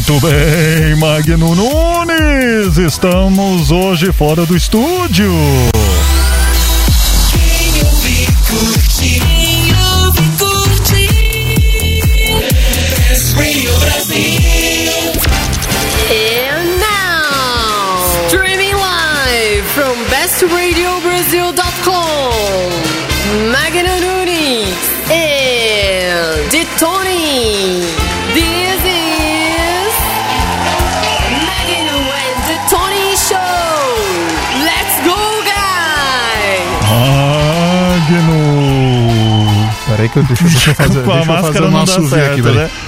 Muito bem, Magno Nunes, estamos hoje fora do estúdio. Quem ouve, curte. Quem ouve, curte. Best Radio Brasil. And now, streaming live from bestradiobrasil.com, Magno Nunes and Detoni. This is Magno and Detoni Show. Let's go, guys! Magno. Peraí que deixa eu fazer, Com a máscara o não nosso dá ver certo, aqui, velho. né?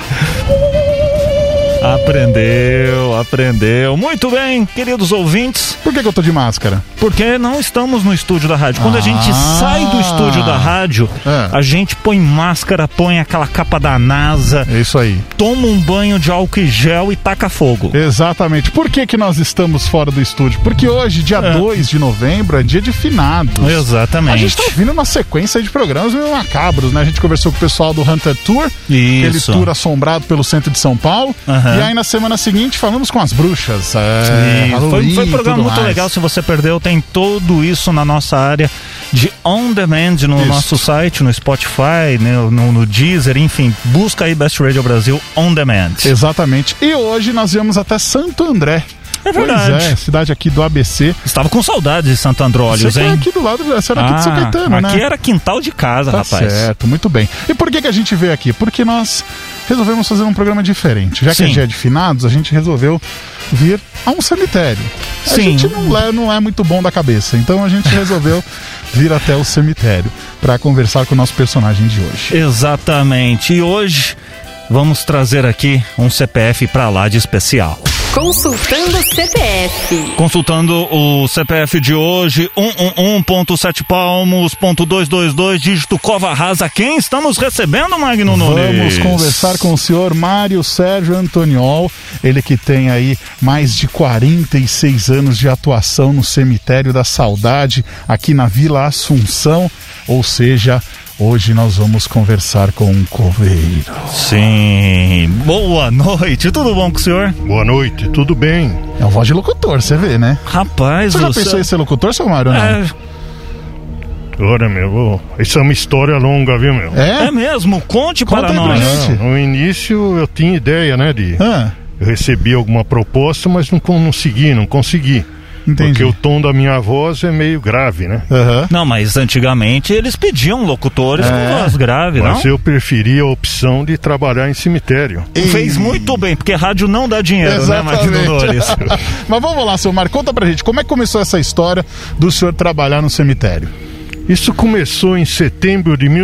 Aprendeu. Muito bem, queridos ouvintes. Por que eu tô de máscara? Porque não estamos no estúdio da rádio. Quando a gente sai do estúdio da rádio, a gente põe máscara, põe aquela capa da NASA. É isso aí. Toma um banho de álcool e gel e taca fogo. Exatamente. Por que nós estamos fora do estúdio? Porque hoje, dia 2 de novembro, é dia de finados. Exatamente. A gente tá ouvindo uma sequência de programas meio macabros, né? A gente conversou com o pessoal do Hunter Tour. Aquele tour assombrado pelo centro de São Paulo. E aí, na semana seguinte, falamos com as bruxas. Foi um programa muito legal. Se você perdeu, tem tudo isso na nossa área de on demand no nosso site, no Spotify, no Deezer, enfim. Busca aí Best Radio Brasil on demand. Exatamente. E hoje nós viemos até Santo André. É verdade. Pois é, cidade aqui do ABC. Estava com saudade de Santo Andróleos, hein? Aqui do lado, você era aqui de São Caetano, né? Aqui era quintal de casa, tá rapaz. Certo, muito bem. E por que a gente veio aqui? Porque nós resolvemos fazer um programa diferente. Já que é dia de finados, a gente resolveu vir a um cemitério. A gente não é muito bom da cabeça, então a gente resolveu vir até o cemitério para conversar com o nosso personagem de hoje. Exatamente. E hoje vamos trazer aqui um CPF para lá de especial. Consultando o CPF. Consultando o CPF de hoje, 111.7 palmos.222, dígito Cova Rasa. Quem estamos recebendo, Magno Nunes? Vamos conversar com o senhor Mário Sérgio Antoniol, ele que tem aí mais de 46 anos de atuação no Cemitério da Saudade, aqui na Vila Assunção, ou seja, hoje nós vamos conversar com um coveiro. Sim, boa noite, tudo bom com o senhor? Boa noite, tudo bem. É uma voz de locutor, você vê, né? Rapaz, você já pensou em ser locutor, seu Mário? Olha, meu, isso é uma história longa, viu, meu? É mesmo? Conte para nós. No início eu tinha ideia, né, eu recebi alguma proposta, mas não consegui. Entendi. Porque o tom da minha voz é meio grave, né? Não, mas antigamente eles pediam locutores com voz grave, não? Mas eu preferia a opção de trabalhar em cemitério. Fez muito bem, porque rádio não dá dinheiro, né, Magno Nunes? Mas vamos lá, seu Mário, conta pra gente, como é que começou essa história do senhor trabalhar no cemitério? Isso começou em setembro de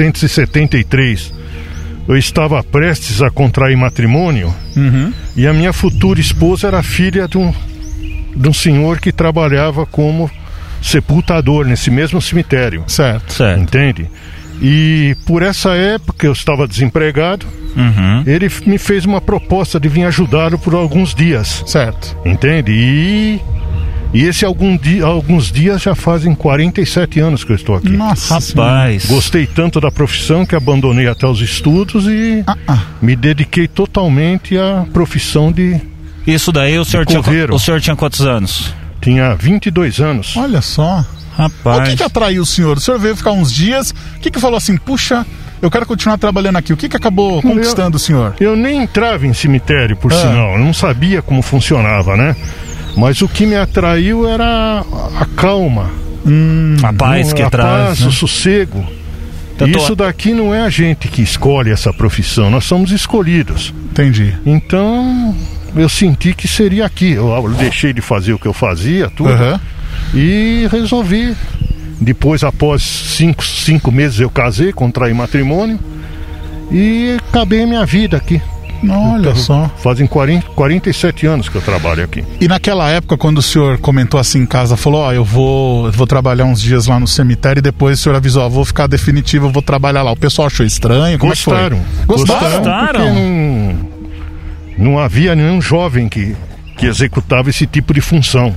1973. Eu estava prestes a contrair matrimônio e a minha futura esposa era filha de um senhor que trabalhava como sepultador nesse mesmo cemitério. Certo. Entende? E por essa época eu estava desempregado. Ele me fez uma proposta de vir ajudá-lo por alguns dias. Certo. Entende? E esse alguns dias já fazem 47 anos que eu estou aqui. Nossa, rapaz. Gostei tanto da profissão que abandonei até os estudos e me dediquei totalmente à profissão de... Isso daí o senhor tinha quantos anos? Tinha 22 anos. Olha só. Rapaz. O que atraiu o senhor? O senhor veio ficar uns dias, o que falou assim, puxa, eu quero continuar trabalhando aqui. O que acabou conquistando o senhor? Eu nem entrava em cemitério, por sinal. Eu não sabia como funcionava, né? Mas o que me atraiu era a calma. A paz que traz. A paz, o sossego. Isso daqui não é a gente que escolhe essa profissão, nós somos escolhidos. Entendi. Então, eu senti que seria aqui. Eu deixei de fazer o que eu fazia, tudo, e resolvi. Depois, após 5 meses, eu casei, contraí matrimônio e acabei minha vida aqui. Olha só. Fazem 47 anos que eu trabalho aqui. E naquela época, quando o senhor comentou assim em casa, falou, eu vou trabalhar uns dias lá no cemitério, e depois o senhor avisou, vou ficar definitivo, eu vou trabalhar lá. O pessoal achou estranho? Como Gostaram. Gostaram? Porque não havia nenhum jovem que executava esse tipo de função.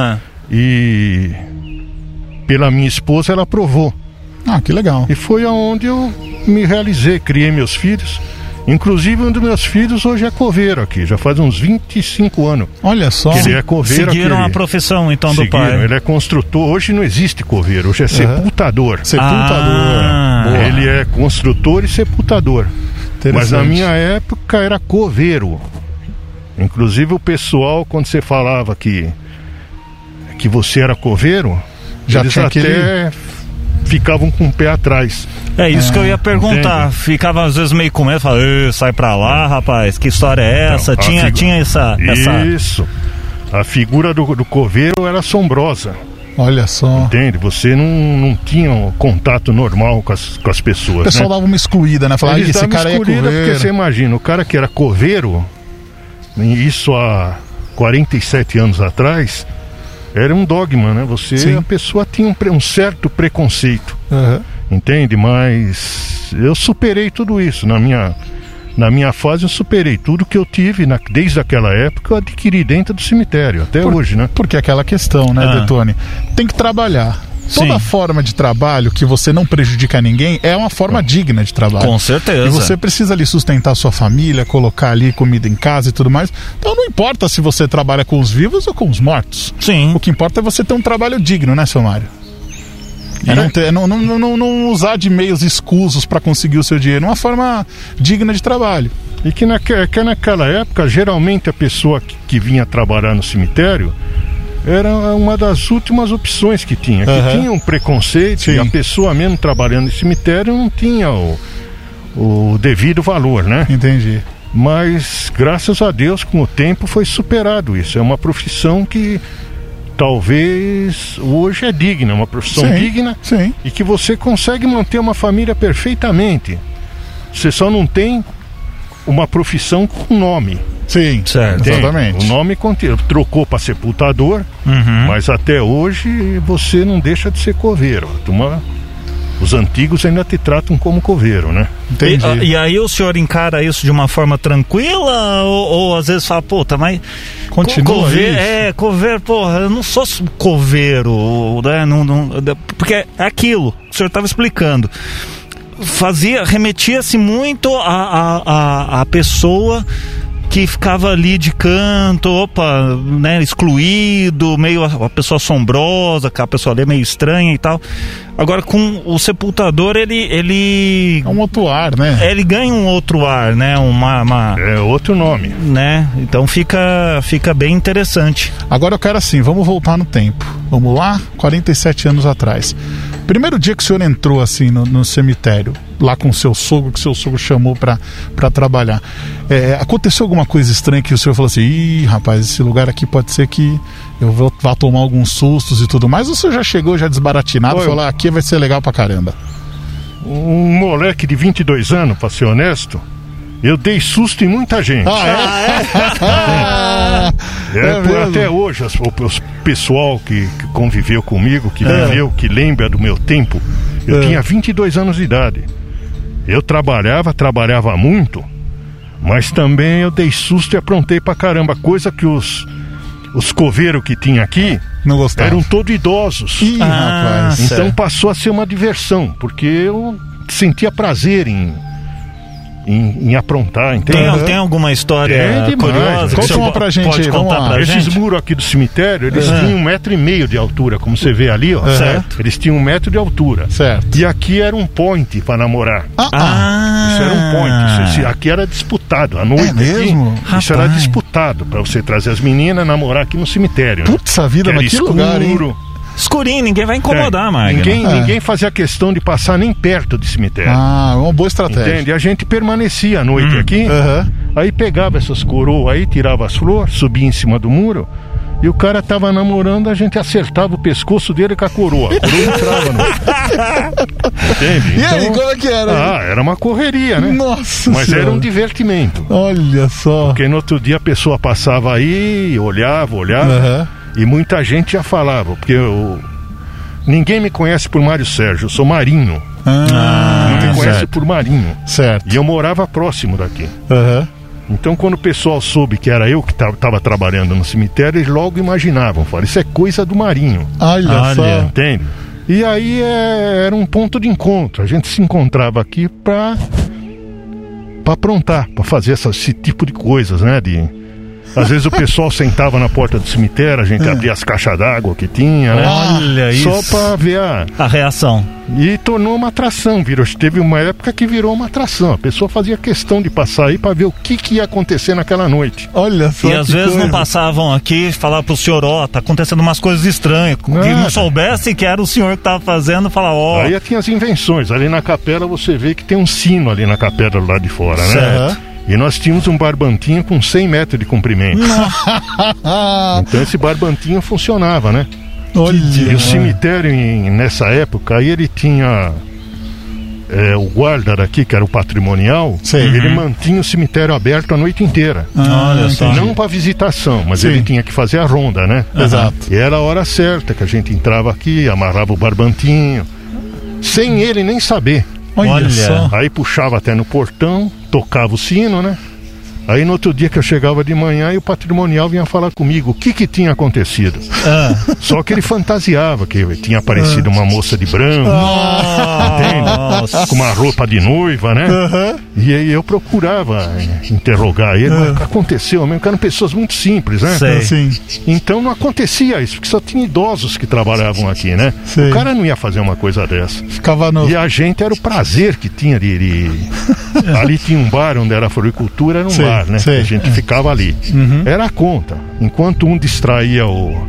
E pela minha esposa, ela aprovou. Que legal. E foi aonde eu me realizei, criei meus filhos. Inclusive, um dos meus filhos hoje é coveiro aqui, já faz uns 25 anos. Olha só. Que ele é coveiro. Seguiram a profissão, então, do pai. Ele é construtor. Hoje não existe coveiro, hoje é sepultador. Sepultador. Ele é construtor e sepultador. Mas na minha época era coveiro. Inclusive o pessoal, quando você falava que você era coveiro, já eles tinha até ficavam com o pé atrás. É isso que eu ia perguntar. Entende? Ficava às vezes meio com medo, falava, sai pra lá, rapaz, que história é essa? Então, Tinha essa... Isso. A figura do coveiro era assombrosa. Olha só. Entende? Você não tinha um contato normal com as pessoas. O pessoal dava uma excluída, né? Falava, esse cara é coveiro. Porque você imagina, o cara que era coveiro, isso há 47 anos atrás, era um dogma, né? A pessoa tinha um certo preconceito. Entende? Mas eu superei tudo isso. Na minha fase eu superei tudo que eu tive desde aquela época, eu adquiri dentro do cemitério, até hoje, né? Porque aquela questão, né, Detone? Tem que trabalhar. Toda forma de trabalho que você não prejudica ninguém é uma forma digna de trabalho. Com certeza. E você precisa ali sustentar sua família, colocar ali comida em casa e tudo mais. Então não importa se você trabalha com os vivos ou com os mortos. Sim. O que importa é você ter um trabalho digno, né, seu Mário? Não usar de meios escusos para conseguir o seu dinheiro. Uma forma digna de trabalho. E que naquela época, geralmente a pessoa que vinha trabalhar no cemitério era uma das últimas opções que tinha. Que tinha um preconceito e a pessoa mesmo trabalhando no cemitério não tinha o devido valor, né? Entendi. Mas, graças a Deus, com o tempo foi superado isso. É uma profissão que talvez hoje é digna, uma profissão digna e que você consegue manter uma família perfeitamente. Você só não tem uma profissão com nome. Sim, certo, exatamente. O nome trocou para sepultador, mas até hoje você não deixa de ser coveiro. Os antigos ainda te tratam como coveiro, né? Entendi. E aí o senhor encara isso de uma forma tranquila ou às vezes fala, mas continua coveiro, porra, eu não sou coveiro, né? Porque é aquilo que o senhor estava explicando. Remetia-se muito a pessoa que ficava ali de canto, né, excluído, meio a pessoa assombrosa, que a pessoa ali é meio estranha e tal. Agora com o sepultador ele é um outro ar, né? Ele ganha um outro ar, né? É outro nome, né? Então fica bem interessante. Agora eu quero assim, vamos voltar no tempo. Vamos lá, 47 anos atrás. Primeiro dia que o senhor entrou assim no cemitério, lá com o seu sogro, que o seu sogro chamou pra trabalhar, aconteceu alguma coisa estranha que o senhor falou assim, rapaz, esse lugar aqui pode ser que eu vá tomar alguns sustos e tudo mais, ou o senhor já chegou já desbaratinado e falou, aqui vai ser legal pra caramba? Um moleque de 22 anos, pra ser honesto, eu dei susto em muita gente. Até hoje, o pessoal que conviveu comigo, que viveu, que lembra do meu tempo, eu tinha 22 anos de idade. Eu trabalhava muito, mas também eu dei susto e aprontei pra caramba, coisa que os coveiros que tinha aqui não gostavam. Eram todos idosos. Rapaz. Então passou a ser uma diversão, porque eu sentia prazer em aprontar, entendeu? Tem alguma história curiosa? Conta uma pra gente. Pode contar pra gente? Esses muros aqui do cemitério, eles tinham 1,5 metro de altura, como você vê ali, ó. Certo. Eles tinham 1 metro de altura. Certo. E aqui era um point pra namorar. Isso era um point. Aqui era disputado. À noite mesmo? Aqui, isso era disputado pra você trazer as meninas namorar aqui no cemitério. Putz, a vida, mas que lugar, hein? Escurinho, ninguém vai incomodar, Magno. Ninguém fazia questão de passar nem perto do cemitério. Uma boa estratégia. Entende? A gente permanecia à noite aqui, aí pegava essas coroas aí, tirava as flores, subia em cima do muro, e o cara tava namorando, a gente acertava o pescoço dele com a coroa. A coroa entrava no... Entende? E aí, como é que era? Era uma correria, né? Nossa Mas senhora. era um divertimento. Olha só. Porque no outro dia a pessoa passava aí, olhava, e muita gente já falava, porque ninguém me conhece por Mário Sérgio, eu sou Marinho. Não me conhece por Marinho. Certo. E eu morava próximo daqui. Então quando o pessoal soube que era eu que estava trabalhando no cemitério, eles logo imaginavam, falaram, isso é coisa do Marinho. Olha só. Entende? E aí era um ponto de encontro, a gente se encontrava aqui para pra aprontar, pra fazer esse tipo de coisas, né? Às vezes o pessoal sentava na porta do cemitério, a gente abria as caixas d'água que tinha, né? Olha isso. Só pra ver a reação. E tornou uma atração, teve uma época que virou uma atração. A pessoa fazia questão de passar aí pra ver o que ia acontecer naquela noite. Olha só. E às vezes não passavam aqui, falavam pro senhor, tá acontecendo umas coisas estranhas. Que não soubesse que era o senhor que tava fazendo, falava, Aí tinha as invenções. Ali na capela você vê que tem um sino ali na capela do lado de fora, né? Certo. E nós tínhamos um barbantinho com 100 metros de comprimento. Então esse barbantinho funcionava, né? E o cemitério, nessa época, aí ele tinha o guarda daqui, que era o patrimonial, ele mantinha o cemitério aberto a noite inteira. Olha só. Não para visitação, mas ele tinha que fazer a ronda, né? Exato. E era a hora certa que a gente entrava aqui, amarrava o barbantinho, sem ele nem saber. Olha só. Aí puxava até no portão, tocava o sino, né? Aí no outro dia que eu chegava de manhã, e o patrimonial vinha falar comigo o que tinha acontecido. Só que ele fantasiava que tinha aparecido uma moça de branco, entende? Com uma roupa de noiva, né? E aí eu procurava interrogar ele, mas aconteceu mesmo, que eram pessoas muito simples, né? Sim. Então não acontecia isso, porque só tinha idosos que trabalhavam aqui, né? Sim. O cara não ia fazer uma coisa dessa. Ficava no... E a gente era o prazer que tinha de... Ali tinha um bar onde era a floricultura, era um bar, né? A gente ficava ali. Era a conta. Enquanto um distraía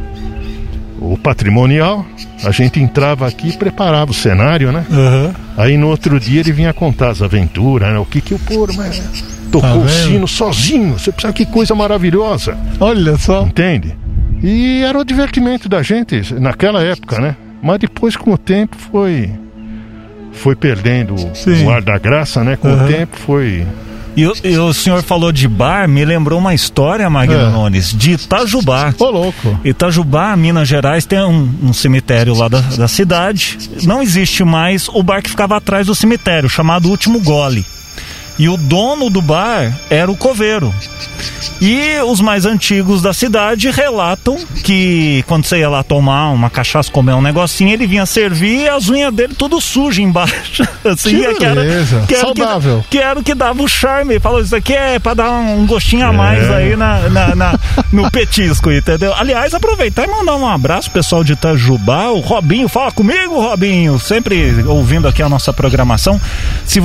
o patrimonial, a gente entrava aqui e preparava o cenário, né? Aí no outro dia ele vinha contar as aventuras, né? O que o pôr, mas tocou o sino sozinho. Você pensa que coisa maravilhosa. Olha só. Entende? E era o divertimento da gente naquela época, né? Mas depois, com o tempo, foi perdendo o ar da graça, né? Com o tempo foi... E o senhor falou de bar, me lembrou uma história, Magno Nunes, de Itajubá. Ô, louco. Itajubá, Minas Gerais, tem um cemitério lá da cidade. Não existe mais o bar que ficava atrás do cemitério, chamado Último Gole. E o dono do bar era o coveiro. E os mais antigos da cidade relatam que quando você ia lá tomar uma cachaça, comer um negocinho, ele vinha servir e as unhas dele tudo sujas embaixo. Assim, que beleza. Saudável. Que era o que dava o charme. Ele falou, isso aqui é pra dar um gostinho a mais aí no petisco, entendeu? Aliás, aproveitar e mandar um abraço pro pessoal de Itajubá. O Robinho, fala comigo, Robinho. Sempre ouvindo aqui a nossa programação. Se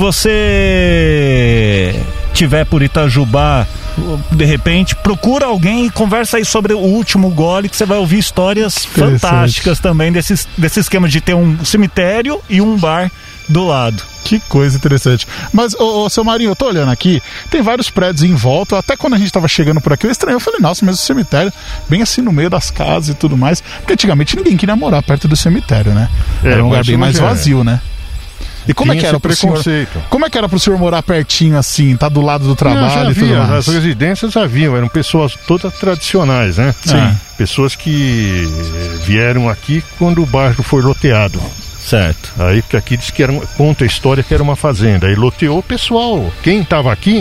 você tiver por Itajubá, de repente, procura alguém e conversa aí sobre o Último Gole, que você vai ouvir histórias fantásticas também desse esquema de ter um cemitério e um bar do lado. Que coisa interessante. Mas, seu Marinho, eu tô olhando aqui, tem vários prédios em volta. Até quando a gente tava chegando por aqui, eu estranhei. Eu falei, nossa, mas o cemitério, bem assim no meio das casas e tudo mais. Porque antigamente ninguém queria morar perto do cemitério, né? Era um lugar bem mais vazio, né? E como é que era pro senhor? Como é que era pro senhor morar pertinho assim, tá do lado do trabalho e tudo mais? As residências haviam, eram pessoas todas tradicionais, né? Sim. Pessoas que vieram aqui quando o bairro foi loteado. Certo. Aí, porque aqui diz que conta a história que era uma fazenda. Aí loteou o pessoal. Quem estava aqui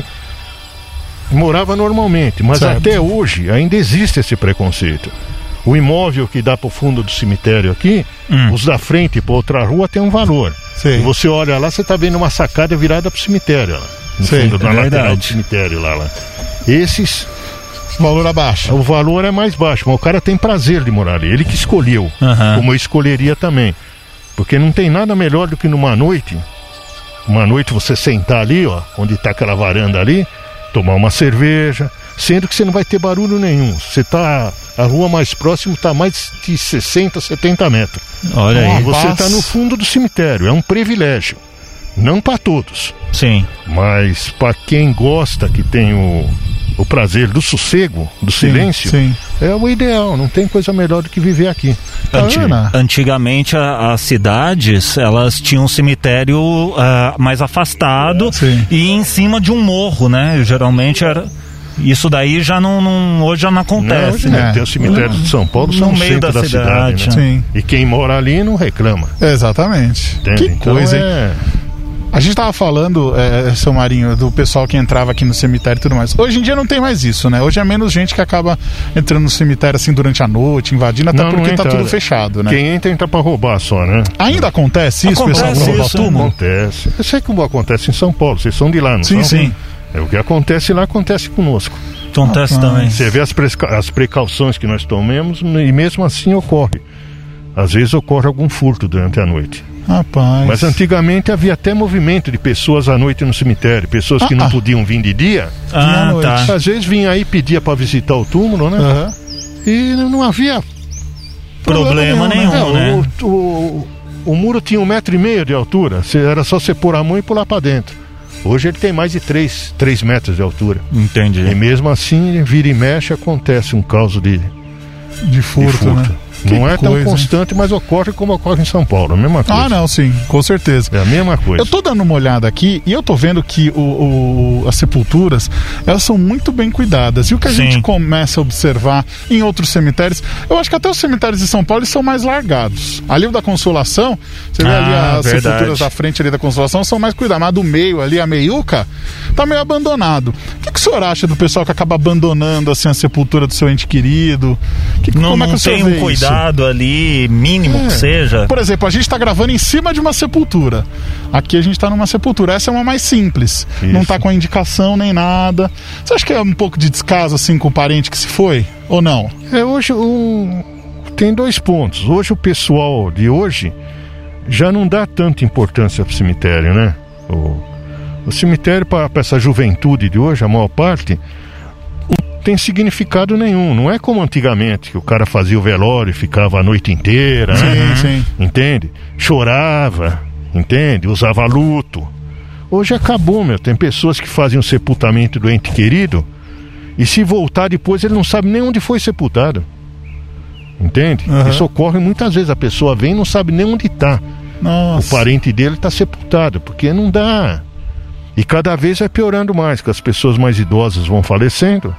morava normalmente, mas até hoje ainda existe esse preconceito. O imóvel que dá pro fundo do cemitério aqui, os da frente para outra rua tem um valor. E você olha lá, você tá vendo uma sacada virada pro cemitério, lá, no fundo da lateral do cemitério lá. Esses... valor abaixo. O valor é mais baixo, mas o cara tem prazer de morar ali. Ele que escolheu, como eu escolheria também. Porque não tem nada melhor do que numa noite você sentar ali, ó, onde tá aquela varanda ali, tomar uma cerveja, sendo que você não vai ter barulho nenhum. Você tá... A rua mais próxima está a mais de 60, 70 metros. Olha aí. Você está no fundo do cemitério. É um privilégio. Não para todos. Sim. Mas para quem gosta, que tem o prazer do sossego, do silêncio, é o ideal. Não tem coisa melhor do que viver aqui. Antigamente as cidades, elas tinham um cemitério mais afastado e em cima de um morro, né? Geralmente era... Isso daí já hoje já não acontece, né? Tem os cemitérios de São Paulo, são no meio da cidade, né? E quem mora ali não reclama. Exatamente. Entende? Que coisa, hein? A gente tava falando, seu Marinho, do pessoal que entrava aqui no cemitério e tudo mais. Hoje em dia não tem mais isso, né? Hoje é menos gente que acaba entrando no cemitério assim durante a noite, invadindo, até porque tá tudo fechado, né? Quem entra pra roubar só, né? Ainda acontece isso, pessoal? Acontece. Eu sei como acontece em São Paulo, vocês são de lá, não são? Sim. O que acontece lá, acontece conosco. Acontece também. Você vê as precauções que nós tomamos e mesmo assim ocorre. Às vezes ocorre algum furto durante a noite. Rapaz. Mas antigamente havia até movimento de pessoas à noite no cemitério. Pessoas que não podiam vir de dia. Tá. Às vezes vinha aí, pedia para visitar o túmulo, né? E não havia problema nenhum, né? O muro tinha 1,5 metro de altura. Era só você pôr a mão e pular para dentro. Hoje ele tem mais de 3 metros de altura. Entendi. E mesmo assim, vira e mexe, acontece um caso de furto, né? Não é tão constante, mas ocorre como ocorre em São Paulo, a mesma coisa. Ah, não, sim, com certeza. É a mesma coisa. Eu tô dando uma olhada aqui e eu tô vendo que as sepulturas, elas são muito bem cuidadas. E o que a gente começa a observar em outros cemitérios, eu acho que até os cemitérios de São Paulo eles são mais largados. Ali o da Consolação, você vê ali as sepulturas da frente ali da Consolação são mais cuidadas, mas do meio ali, a meiuca, tá meio abandonado. O que o senhor acha do pessoal que acaba abandonando assim a sepultura do seu ente querido? Como é que o senhor tem vê um cuidado ali, mínimo que seja. Por exemplo, a gente tá gravando em cima de uma sepultura. Aqui a gente tá numa sepultura. Essa é uma mais simples. Isso. Não tá com a indicação nem nada. Você acha que é um pouco de descaso assim com o parente que se foi? Ou não? Hoje tem 2 pontos. Hoje o pessoal de hoje já não dá tanta importância pro cemitério, né? O cemitério para essa juventude de hoje, a maior parte, tem significado nenhum. Não é como antigamente, que o cara fazia o velório e ficava a noite inteira, sim. Entende? Chorava, entende? Usava luto. Hoje acabou, tem pessoas que fazem o sepultamento do ente querido e se voltar depois ele não sabe nem onde foi sepultado, entende? Isso ocorre muitas vezes, a pessoa vem e não sabe nem onde está. O parente dele está sepultado, porque não dá. E cada vez vai piorando mais, que as pessoas mais idosas vão falecendo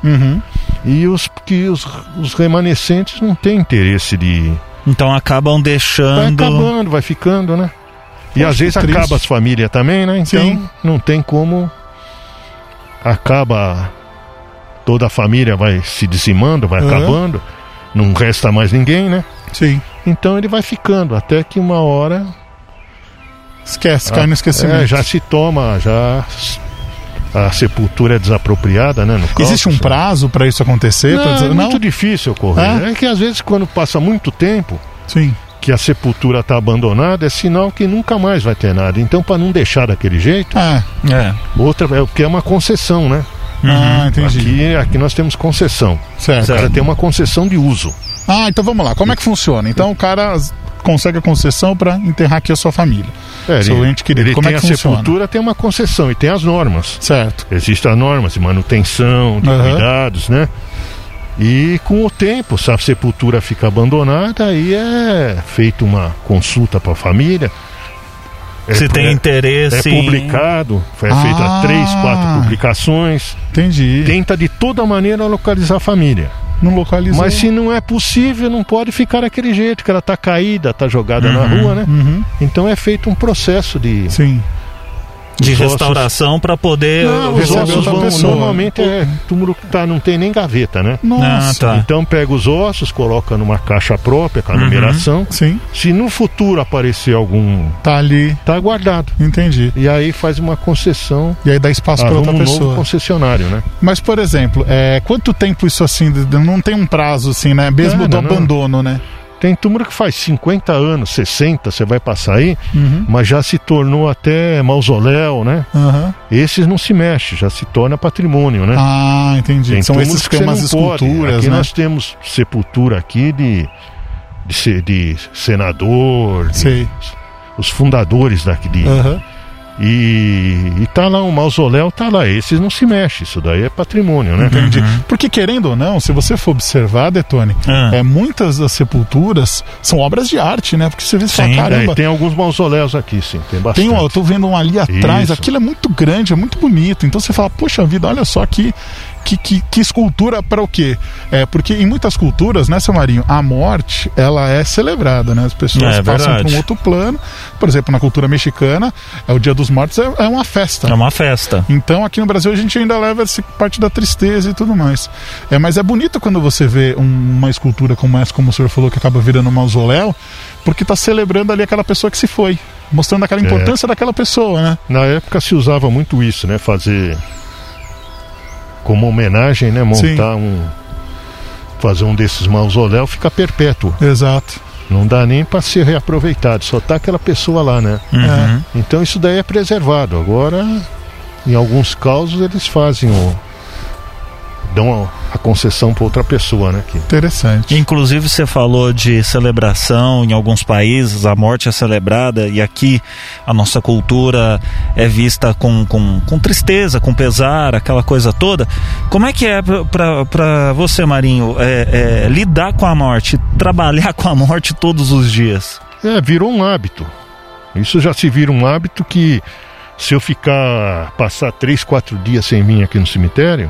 e os remanescentes não têm interesse de... Então acabam deixando... Vai acabando, vai ficando, né? E às vezes acaba as famílias também, né? Então não tem como... Acaba... Toda a família vai se dizimando, vai acabando. Não resta mais ninguém, né? Sim. Então ele vai ficando, até que uma hora... Esquece, cai no esquecimento. Já se toma, a sepultura é desapropriada, né? Existe um prazo para isso acontecer? Não, é muito difícil ocorrer. É que às vezes quando passa muito tempo, que a sepultura está abandonada, é sinal que nunca mais vai ter nada. Então, para não deixar daquele jeito, outra é porque é uma concessão, né? Entendi. Aqui nós temos concessão. Certo. O cara tem uma concessão de uso. Então vamos lá. Como é que funciona? Então o cara consegue a concessão para enterrar aqui a sua família. Seu ente querido. Como é que funciona? A sepultura tem uma concessão e tem as normas. Certo. Existem as normas de manutenção, de cuidados, né? E com o tempo, se a sepultura fica abandonada, aí é feita uma consulta para a família. Se tem interesse. É publicado, foi feita 3, 4 publicações. Entendi. Tenta de toda maneira localizar a família. Não localizou. Mas se não é possível, não pode ficar daquele jeito, que ela está caída, está jogada na rua, né? Então é feito um processo de... De restauração para poder receber os ossos. Normalmente túmulo que não tem nem gaveta, né? Nossa. Então pega os ossos, coloca numa caixa própria com a numeração. Se no futuro aparecer algum, tá ali, tá guardado. Entendi. E aí faz uma concessão. E aí dá espaço para outra pessoa. Novo concessionário, né? Mas por exemplo, quanto tempo isso assim? Não tem um prazo assim, né? Mesmo do abandono, né? Tem túmulo que faz 50 anos, 60, você vai passar aí, mas já se tornou até mausoléu, né? Esses não se mexe, já se torna patrimônio, né? Entendi. São esses que tem umas esculturas, aqui né? Nós temos sepultura aqui de senador, os fundadores daqui E tá lá um mausoléu, tá lá. Esses não se mexe, isso daí é patrimônio, né? Entendi. Porque querendo ou não, se você for observar, Detone, muitas das sepulturas são obras de arte, né? Porque você vê só, caramba. Tem alguns mausoléus aqui, sim, tem bastante. Eu tô vendo um ali atrás, aquilo é muito grande, é muito bonito. Então você fala, poxa vida, olha só que escultura para o quê? Porque em muitas culturas, né, seu Marinho, a morte, ela é celebrada, né? As pessoas passam para um outro plano. Por exemplo, na cultura mexicana, o Dia dos Mortos é uma festa. É uma festa. Então, aqui no Brasil, a gente ainda leva essa parte da tristeza e tudo mais. Mas é bonito quando você vê uma escultura como essa, como o senhor falou, que acaba virando um mausoléu, porque está celebrando ali aquela pessoa que se foi, mostrando aquela importância daquela pessoa, né? Na época se usava muito isso, né? Fazer como homenagem, né? Montar fazer um desses mausoléus, fica perpétuo. Exato. Não dá nem para ser reaproveitado, só tá aquela pessoa lá, né? Então isso daí é preservado. Agora, em alguns casos, eles dão a concessão para outra pessoa, né? Interessante. Inclusive você falou de celebração. Em alguns países a morte é celebrada, e aqui a nossa cultura é vista com tristeza, com pesar, aquela coisa toda. Como é que é para você, Marinho, lidar com a morte, trabalhar com a morte todos os dias? Virou um hábito. Isso já se vira um hábito que, se eu passar 3, 4 dias sem vir aqui no cemitério,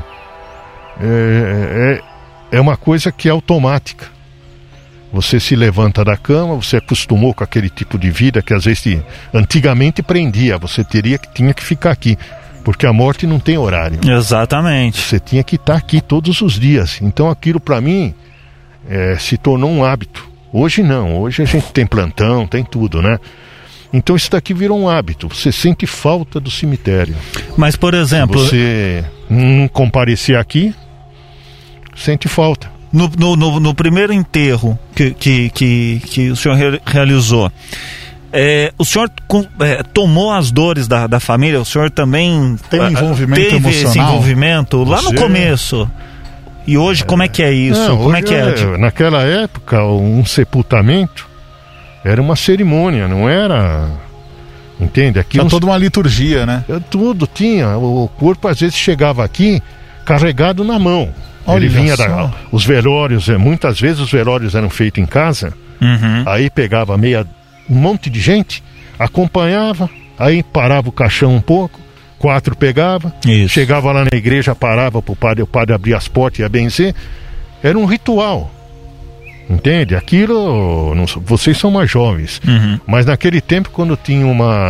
é uma coisa que é automática. Você se levanta da cama, você acostumou com aquele tipo de vida que às vezes antigamente prendia, você tinha que ficar aqui, porque a morte não tem horário. Exatamente. Você tinha que estar aqui todos os dias. Então aquilo para mim se tornou um hábito. Hoje não, hoje a gente tem plantão, tem tudo, né? Então isso daqui virou um hábito. Você sente falta do cemitério. Mas, por exemplo, você não comparecer aqui, sente falta. No primeiro enterro que o senhor realizou, o senhor tomou as dores da família? O senhor também tem envolvimento teve emocional? Esse envolvimento lá no começo? E hoje como é que é isso? Não, como é que é? Naquela época, um sepultamento era uma cerimônia, não era... Entende? Tinha toda uma liturgia, né? Tudo tinha. O corpo às vezes chegava aqui carregado na mão. Ele vinha os velórios, muitas vezes os velórios eram feitos em casa. Aí pegava um monte de gente, acompanhava, aí parava o caixão um pouco, 4 pegava, chegava lá na igreja, parava pro padre, o padre abria as portas e ia benzer. Era um ritual. Entende? Aquilo, vocês são mais jovens, mas naquele tempo, quando tinha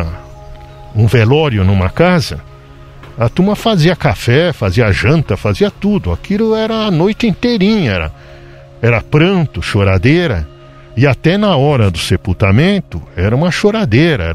um velório numa casa, a turma fazia café, fazia janta, fazia tudo. Aquilo era a noite inteirinha, era pranto, choradeira, e até na hora do sepultamento era uma choradeira,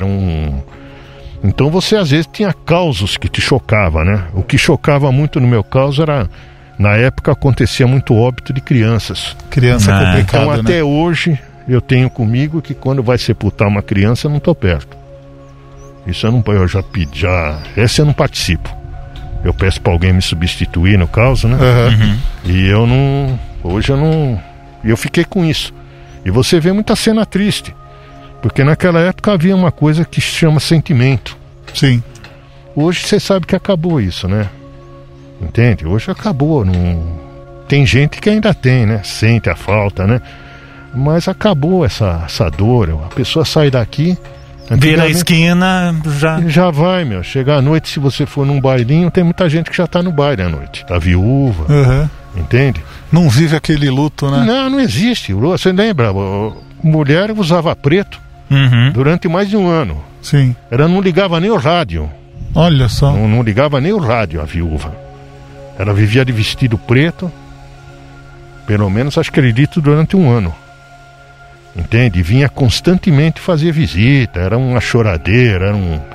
Então você às vezes tinha causos que te chocava, né? O que chocava muito no meu caso era... Na época acontecia muito óbito de crianças. Criança complicada, então até né? hoje eu tenho comigo que quando vai sepultar uma criança eu não estou perto. Isso eu já pedi, essa eu não participo. Eu peço para alguém me substituir no caso, né? E eu não... Hoje eu não... Eu fiquei com isso. E você vê muita cena triste. Porque naquela época havia uma coisa que se chama sentimento. Sim. Hoje você sabe que acabou isso, né? Entende? Hoje acabou. Tem gente que ainda tem, né? Sente a falta, né? Mas acabou essa dor. A pessoa sai daqui... Vira a esquina, já vai, meu. Chegar à noite, se você for num bailinho, tem muita gente que já tá no baile à noite. Tá viúva, entende? Não vive aquele luto, né? Não existe. Você lembra? Mulher usava preto durante mais de um ano. Sim. Ela não ligava nem o rádio. Olha só. Não ligava nem o rádio, a viúva. Ela vivia de vestido preto, pelo menos, acredito, durante um ano. Entende? Vinha constantemente fazer visita, era uma choradeira,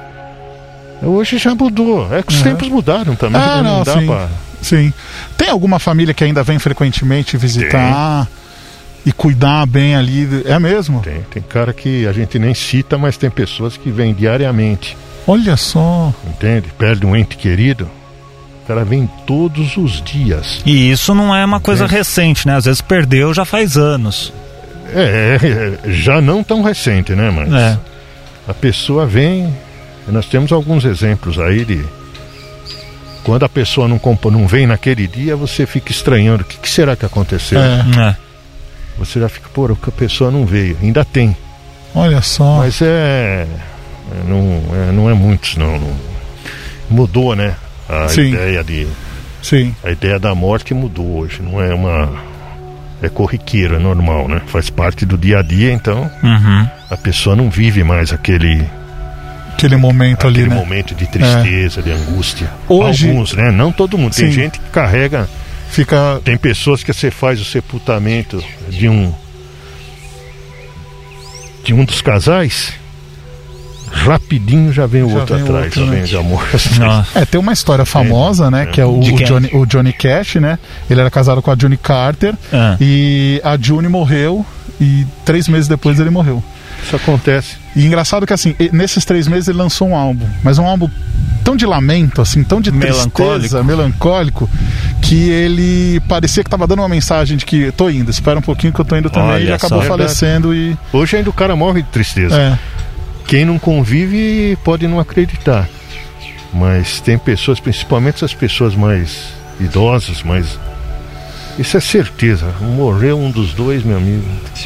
Hoje já mudou. É que os tempos mudaram também. Não dá sim. pra... Sim. Tem alguma família que ainda vem frequentemente visitar e cuidar bem ali? É mesmo? Tem cara que a gente nem cita, mas tem pessoas que vêm diariamente. Olha só. Entende? Perde um ente querido, o cara vem todos os dias. E isso não é uma coisa recente, né? Às vezes perdeu já faz anos. Já não tão recente, né? Mas a pessoa vem... Nós temos alguns exemplos aí de... Quando a pessoa não vem naquele dia, você fica estranhando. O que será que aconteceu? Você já fica, a pessoa não veio. Ainda tem. Olha só. Mas não é muitos, não. Mudou, né? A ideia de... Sim. A ideia da morte mudou hoje. Não é uma... É corriqueiro, é normal, né? Faz parte do dia a dia, então a pessoa não vive mais aquele momento ali, né? Aquele momento de tristeza, de angústia. Hoje, alguns, né? Não todo mundo. Tem gente que carrega... Tem pessoas que você faz o sepultamento de um dos casais, rapidinho já vem o outro atrás, já vem de amor. Tem uma história famosa, né, que é o Johnny Cash, né? Ele era casado com a June Carter e a June morreu e 3 meses depois ele morreu. Isso acontece. E engraçado que assim, nesses 3 meses ele lançou um álbum, mas um álbum tão de lamento, assim, tão de tristeza, melancólico, que ele parecia que tava dando uma mensagem de que tô indo, espera um pouquinho que eu tô indo também. E acabou falecendo. E hoje ainda o cara morre de tristeza. Quem não convive pode não acreditar, mas tem pessoas, principalmente as pessoas mais idosas, mas isso é certeza, morreu um dos dois, meu amigo,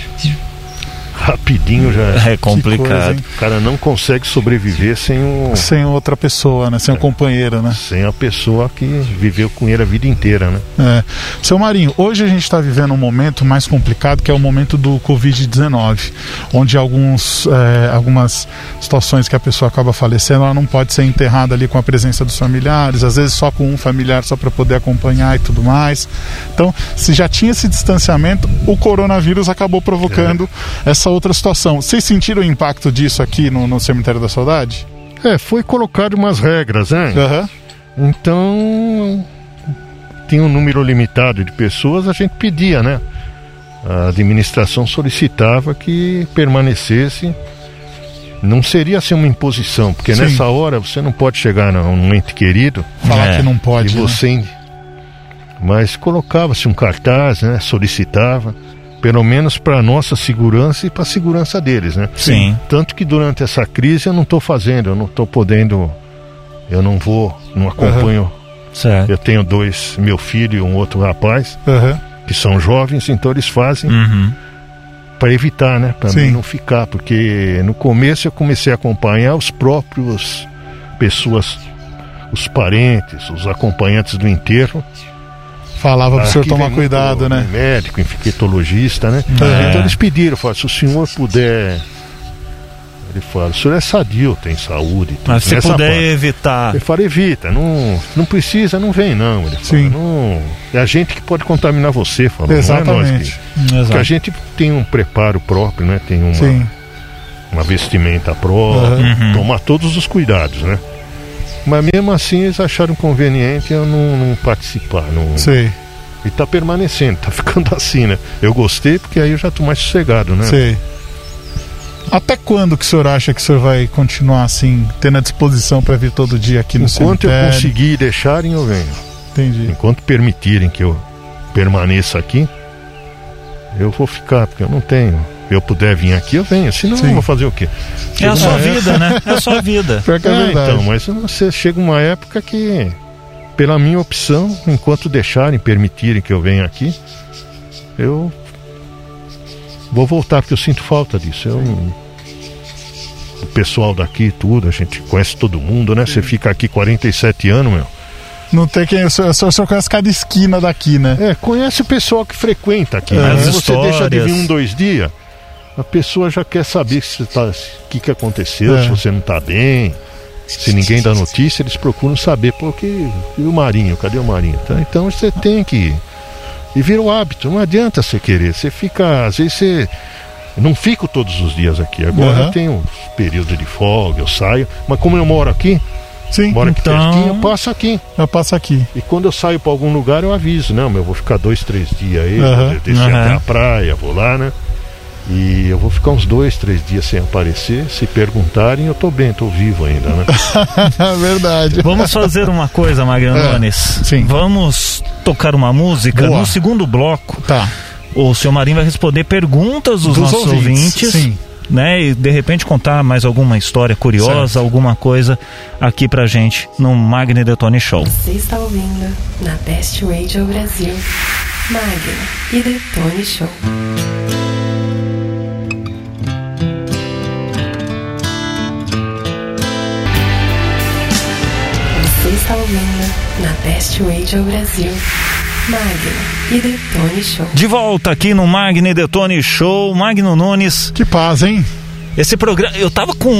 rapidinho já é complicado. Coisa, o cara não consegue sobreviver sem outra pessoa, né? Sem um companheiro, né? Sem a pessoa que viveu com ele a vida inteira, né? Seu Marinho, hoje a gente está vivendo um momento mais complicado, que é o momento do Covid-19, onde algumas situações que a pessoa acaba falecendo, ela não pode ser enterrada ali com a presença dos familiares, às vezes só com um familiar só para poder acompanhar e tudo mais. Então, se já tinha esse distanciamento, o coronavírus acabou provocando essa outra situação. Vocês sentiram o impacto disso aqui no Cemitério da Saudade? Foi colocado umas regras, né? Então, tinha um número limitado de pessoas, a gente pedia, né? A administração solicitava que permanecesse. Não seria assim uma imposição, porque nessa hora você não pode chegar num ente querido, falar que não pode, e você, mas colocava-se um cartaz, né? Solicitava, pelo menos para a nossa segurança e para a segurança deles, né? Sim. Tanto que durante essa crise eu não estou fazendo, eu não estou podendo, eu não acompanho. Certo. Eu tenho 2, meu filho e um outro rapaz, que são jovens, então eles fazem para evitar, né? Para mim não ficar, porque no começo eu comecei a acompanhar os próprios pessoas, os parentes, os acompanhantes do enterro. Falava para o senhor tomar cuidado, né? Médico, infectologista, né? Então eles pediram, se o senhor puder. Ele fala, o senhor é sadio, tem saúde. Mas se puder evitar. Ele fala, evita, não precisa, não vem não. Ele fala, não, é a gente que pode contaminar você, falou. Exatamente. Não é nós porque a gente tem um preparo próprio, né? Tem uma vestimenta própria, tomar todos os cuidados, né? Mas mesmo assim eles acharam conveniente eu não participar. E tá permanecendo, tá ficando assim, né? Eu gostei porque aí eu já tô mais sossegado, né? Até quando que o senhor acha que o senhor vai continuar assim, tendo a disposição para vir todo dia aqui no cemitério? Enquanto eu conseguir deixarem, eu venho. Entendi. Enquanto permitirem que eu permaneça aqui, eu vou ficar, porque eu não tenho. Eu puder vir aqui, eu venho. Senão eu vou fazer o quê? É a sua vida, né? É a sua vida. Então, mas você chega uma época que, pela minha opção, enquanto deixarem, permitirem que eu venha aqui, eu vou voltar, porque eu sinto falta disso. O pessoal daqui, tudo, a gente conhece todo mundo, né? Você fica aqui 47 anos, meu. Não tem quem, o senhor conhece cada esquina daqui, né? Conhece o pessoal que frequenta aqui. Se você deixa de vir 2 dias, a pessoa já quer saber o que aconteceu, se você não está bem. Se ninguém dá notícia, eles procuram saber, e o Marinho, cadê o Marinho? Então você tem que ir. E vira o hábito, não adianta você querer. Você fica, às vezes eu não fico todos os dias aqui. Agora eu tenho um período de folga, eu saio, mas como eu moro aqui, moro aqui pertinho, eu passo aqui. E quando eu saio para algum lugar, eu aviso, eu vou ficar 2, 3 dias aí, vou descer até a praia, vou lá, né? E eu vou ficar uns 2, 3 dias sem aparecer. Se perguntarem, eu tô bem, tô vivo ainda, né? Verdade. Vamos fazer uma coisa, Magno Nunes. Vamos tocar uma música. No segundo bloco. O seu Marinho vai responder perguntas dos nossos ouvintes. Né, e de repente contar mais alguma história curiosa, alguma coisa aqui pra gente no Magno e Detone Show. Você está ouvindo na Best Radio Brasil, Magno e Detone Show. Você está ouvindo na Best Radio Brasil, Magno e Detone Show. De volta aqui no Magno e Detone Show, Magno Nunes. Que paz, hein? Esse programa, eu tava com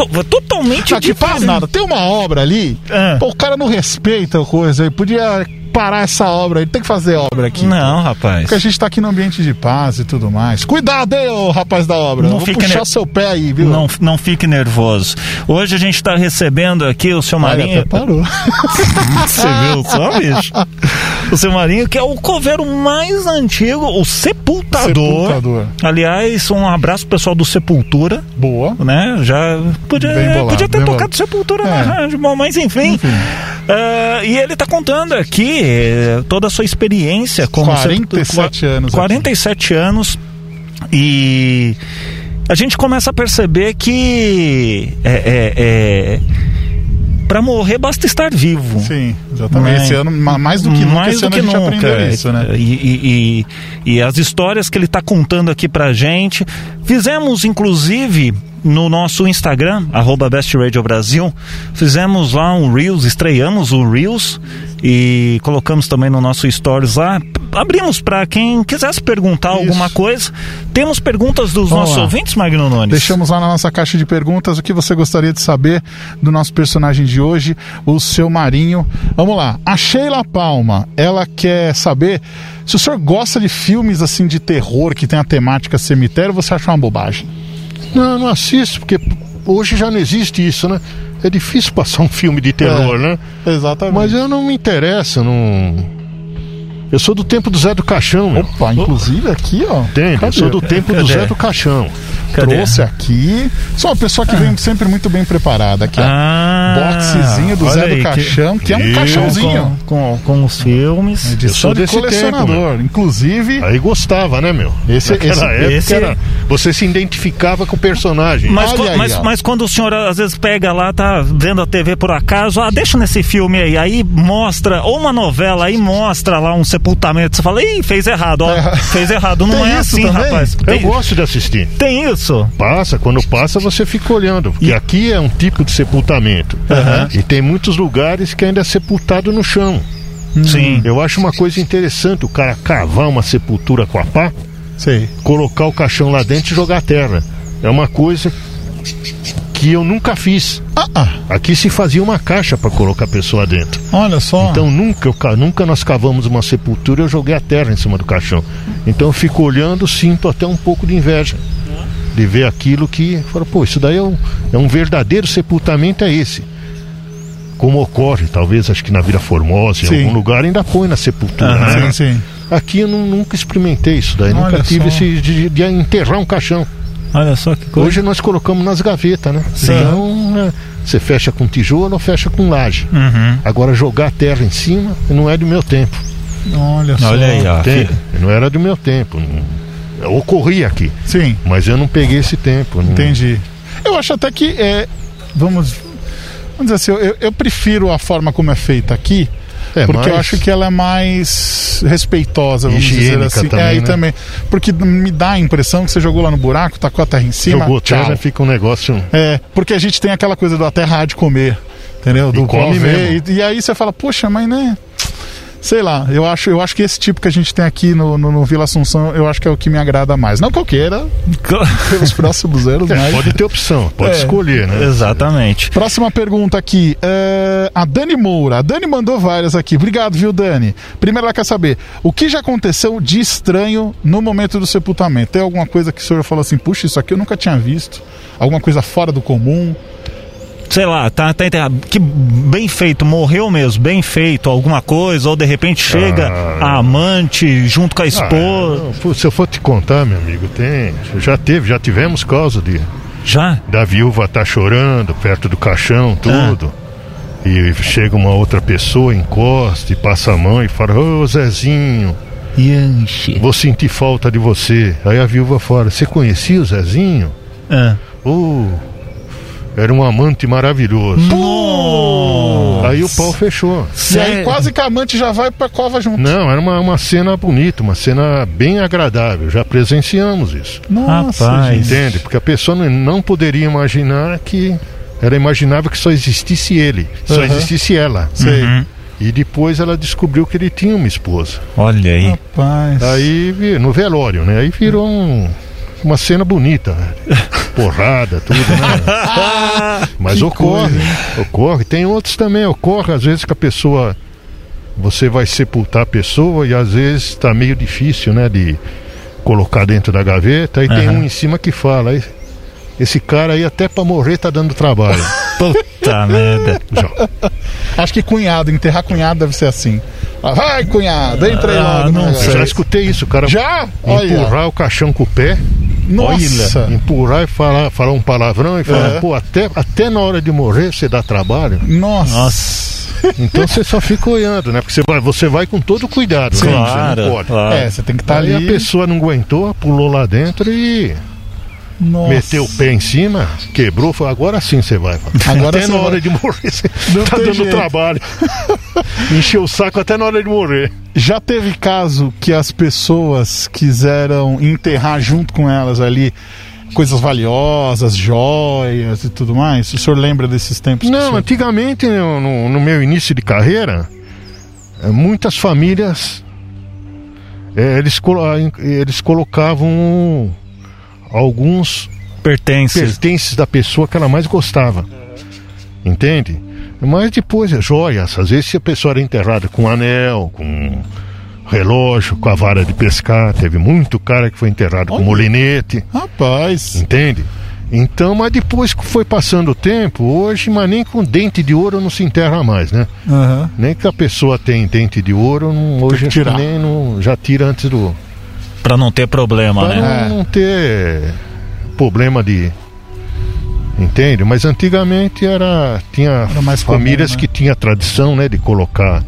totalmente que paz nada, tem uma obra ali, o cara não respeita a coisa, ele podia parar essa obra aí, tem que fazer obra aqui. Não, rapaz. Porque a gente tá aqui no ambiente de paz e tudo mais. Cuidado aí, ô rapaz da obra. Não Vou fique puxar seu pé aí, viu? Não fique nervoso. Hoje a gente tá recebendo aqui o seu Marinho. Até parou. Você viu só, bicho? O seu Marinho, que é o coveiro mais antigo, o Sepultador. Aliás, um abraço pro pessoal do Sepultura. Boa. Né? Já podia ter tocado Sepultura na rádio, mas enfim. E ele tá contando aqui toda a sua experiência como 47 anos. 47 anos. E a gente começa a perceber que para morrer basta estar vivo. Sim, exatamente. Esse ano, mais do que nunca, esse ano a gente aprendeu isso, né? E as histórias que ele está contando aqui pra gente. Fizemos, inclusive, no nosso Instagram, @BestRadioBrasil, fizemos lá um Reels, estreamos o Reels e colocamos também no nosso Stories lá. Abrimos para quem quisesse perguntar alguma coisa. Temos perguntas dos nossos ouvintes, Magno Nunes? Deixamos lá na nossa caixa de perguntas o que você gostaria de saber do nosso personagem de hoje, o seu Marinho. Vamos lá. A Sheila Palma, ela quer saber se o senhor gosta de filmes assim de terror que tem a temática cemitério, ou você acha uma bobagem? Não assisto, porque hoje já não existe isso, né? É difícil passar um filme de terror, né? Exatamente. Mas eu não me interesso, não... Eu sou do tempo do Zé do Caixão. Opa, inclusive aqui, ó. Entende? Eu sou do tempo do Zé do Caixão. Trouxe aqui. Sou uma pessoa que vem sempre muito bem preparada aqui, ó. Boxezinho do Zé do Caixão, que é um caixãozinho. Com os filmes. Eu sou desse colecionador. Tempo, inclusive. Aí gostava, né, meu? Naquela época era, você se identificava com o personagem. Mas quando o senhor às vezes pega lá, tá vendo a TV por acaso, deixa nesse filme aí mostra, ou uma novela, aí mostra lá um sepultamento, você fala, ih, fez errado, fez errado. Não é assim, também? Rapaz. Eu gosto de assistir. Tem isso. Quando passa você fica olhando, porque aqui é um tipo de sepultamento. E tem muitos lugares que ainda é sepultado no chão. Sim. Eu acho uma coisa interessante o cara cavar uma sepultura com a pá, colocar o caixão lá dentro e jogar a terra. É uma coisa que eu nunca fiz. Aqui se fazia uma caixa para colocar a pessoa dentro. Olha só. Então nunca nós cavamos uma sepultura e eu joguei a terra em cima do caixão. Então eu fico olhando, sinto até um pouco de inveja de ver aquilo que... Fala, pô, isso daí é um verdadeiro sepultamento, é esse. Como ocorre, talvez, acho que na Vila Formosa, em algum lugar, ainda põe na sepultura. Né? Sim. Aqui eu nunca experimentei isso daí. Olha, nunca tive esse de enterrar um caixão. Olha só que coisa. Hoje nós colocamos nas gavetas, né? Sim. Então, você fecha com tijolo ou fecha com laje. Agora jogar a terra em cima não é do meu tempo. Olha só. Olha aí, ó. Não era do meu tempo. Ocorria aqui. Sim. Mas eu não peguei esse tempo. Entendi. Eu acho até que vamos dizer assim, eu prefiro a forma como é feita aqui, porque eu acho que ela é mais respeitosa, vamos dizer assim. Também, né? Também. Porque me dá a impressão que você jogou lá no buraco, tacou a terra em cima. Jogou terra, fica um negócio. Porque a gente tem aquela coisa da terra há de comer, entendeu? Do come mesmo. E aí você fala, poxa, mas né? Sei lá, eu acho que esse tipo que a gente tem aqui no Vila Assunção, eu acho que é o que me agrada mais. Não que eu queira, pelos próximos anos, mas... Pode ter opção, pode escolher, né? Exatamente. Próxima pergunta aqui, a Dani Moura. A Dani mandou várias aqui. Obrigado, viu, Dani? Primeiro ela quer saber, o que já aconteceu de estranho no momento do sepultamento? Tem alguma coisa que o senhor falou assim, puxa, isso aqui eu nunca tinha visto? Alguma coisa fora do comum? Sei lá, tá enterrado. Que bem feito, morreu mesmo, bem feito, alguma coisa, ou de repente chega a amante junto com a esposa. Se eu for te contar, meu amigo, já tivemos causa de... Já? Da viúva tá chorando perto do caixão, tudo. E chega uma outra pessoa, encosta e passa a mão e fala, ô Zezinho, vou sentir falta de você. Aí a viúva fala, você conhecia o Zezinho? Era um amante maravilhoso. Nossa. Aí o pau fechou. Sério? E aí quase que a amante já vai pra cova junto. Não, era uma cena bonita, uma cena bem agradável. Já presenciamos isso. Nossa, rapaz. Entende? Porque a pessoa não poderia imaginar que... Ela imaginava que só existisse ele, só existisse ela. E depois ela descobriu que ele tinha uma esposa. Olha aí. Rapaz. Aí, no velório, né? Aí virou uma cena bonita, porrada, tudo, né? Mas ocorre. Tem outros também, ocorre às vezes que a pessoa você vai sepultar a pessoa e às vezes tá meio difícil, né, de colocar dentro da gaveta. Aí tem um em cima que fala: esse cara aí até pra morrer tá dando trabalho. Puta merda. Acho que enterrar cunhado deve ser assim. Vai, cunhado, entra aí logo. Não Eu já escutei isso, o cara Já? empurrar o caixão com o pé. Nossa. Empurrar e falar um palavrão e falar, pô, até na hora de morrer você dá trabalho. Nossa. Então você só fica olhando, né? Porque você vai com todo cuidado, Sim, né? claro, Você não pode. claro. Você tem que estar Aí ali. a pessoa não aguentou, pulou lá dentro e Nossa. meteu o pé em cima, quebrou, falou: agora sim você vai. Agora até você na vai. hora de morrer você Não tá tem dando jeito. trabalho. Encheu o saco até na hora de morrer. Já teve caso que as pessoas quiseram enterrar junto com elas ali coisas valiosas, joias e tudo mais? O senhor lembra desses tempos? Não, antigamente, no meu início de carreira, muitas famílias eles colocavam alguns pertences da pessoa que ela mais gostava, entende? Mas depois joias, às vezes se a pessoa era enterrada com anel, com relógio, com a vara de pescar, teve muito cara que foi enterrado com molinete, Rapaz. entende? Então, mas depois que foi passando o tempo, hoje, mas nem com dente de ouro não se enterra mais, né? Aham. Nem que a pessoa tem dente de ouro, hoje que tirar. já tira antes do... Pra não ter problema, Para né? não ter problema de... Entende? Mas antigamente tinha mais comum, famílias né? que tinha tradição, né, de colocar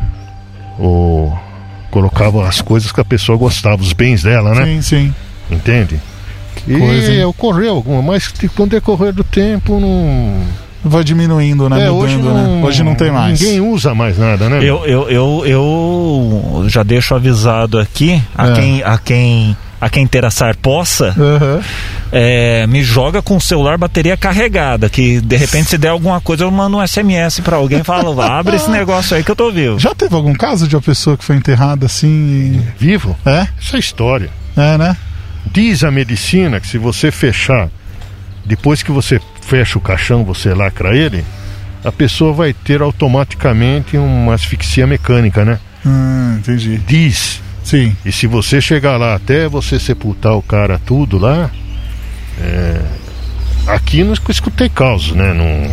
colocava as coisas que a pessoa gostava, os bens dela, né? Sim, sim. Entende? coisa, hein? Ocorreu alguma, mas com o decorrer do tempo não... Vai diminuindo, né? Hoje Mudando, não, né? Hoje não tem mais. Ninguém usa mais nada, né? Eu já deixo avisado aqui a quem interessar possa, Aham. me joga com o celular bateria carregada, que de repente se der alguma coisa eu mando um SMS pra alguém e falo, abre esse negócio aí que eu tô vivo. Já teve algum caso de uma pessoa que foi enterrada assim? Vivo? É? Isso é história. É, né? Diz a medicina que se você fechar, depois que você fecha o caixão, você lacra ele, a pessoa vai ter automaticamente uma asfixia mecânica, né? Entendi. Diz. Sim. E se você chegar lá até você sepultar o cara tudo lá, aqui não escutei casos, né? Não...